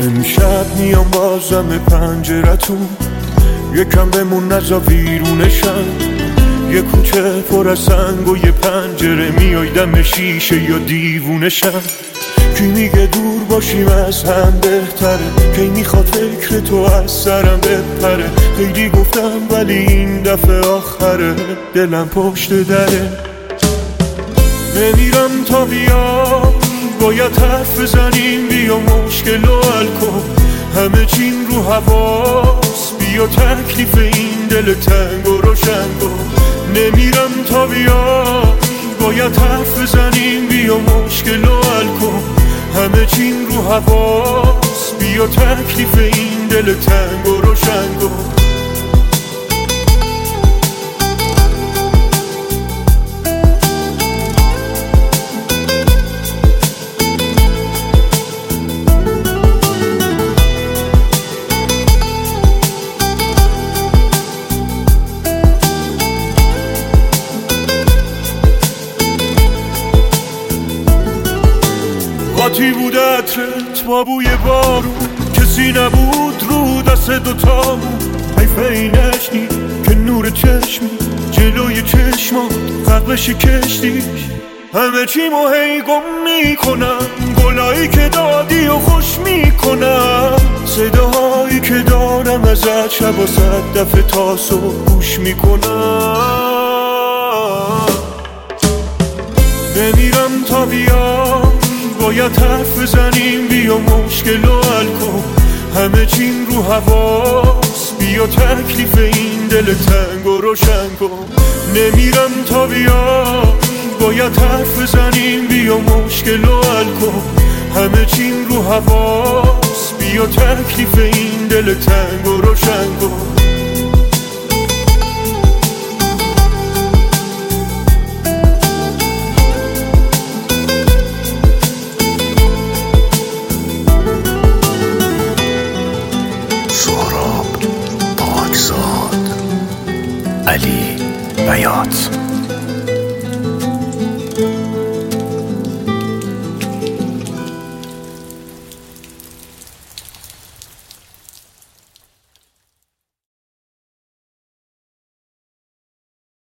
امشب میام بازم پنجرتون، یکم بمون نزا ویرونشم. یه کوچه پر از سنگ و یه پنجره، میای دم شیشه یا دیوونشم. کی میگه دور باشیم از هم بهتره، کی میخواد فکر تو از سرم بپره. خیلی گفتم ولی این دفعه آخره، دلم پشت دره. نمیرم تا بیام، باید حرف بزنیم، بیا مشکل و حل کن. همه چین رو حواس، بیا تکلیف این دل تنگ و روشن کن. نمیرم تا بیام، باید حرف بزنیم، بیا مشکل و حل کن. همه چین رو حواس، بیا تکلیف این دل تنگ و روشن کن. قاطی بود عطرت با بوی بارون، کسی نبود رو دست دوتامون. حیف اینش نی که نور چشمی جلوی چشمات غرقش کشتی. همه چی مو هی گم میکنم، گلایی که دادی و خوش میکنم. صداهایی که دارم ازت شب و 100 دفعه تا صبح گوش میکنم. نمیرم تا بیام، باید حرف بزنیم، بیا مشکل و حل کن. همه چین رو حواس، بیا تکلیف این دل تنگ و روشن کن. نمیرم تا بیام، باید حرف بزنیم، بیا مشکل و حل کن. همه چین رو حواس، بیا تکلیف این دل تنگ و روشن کن.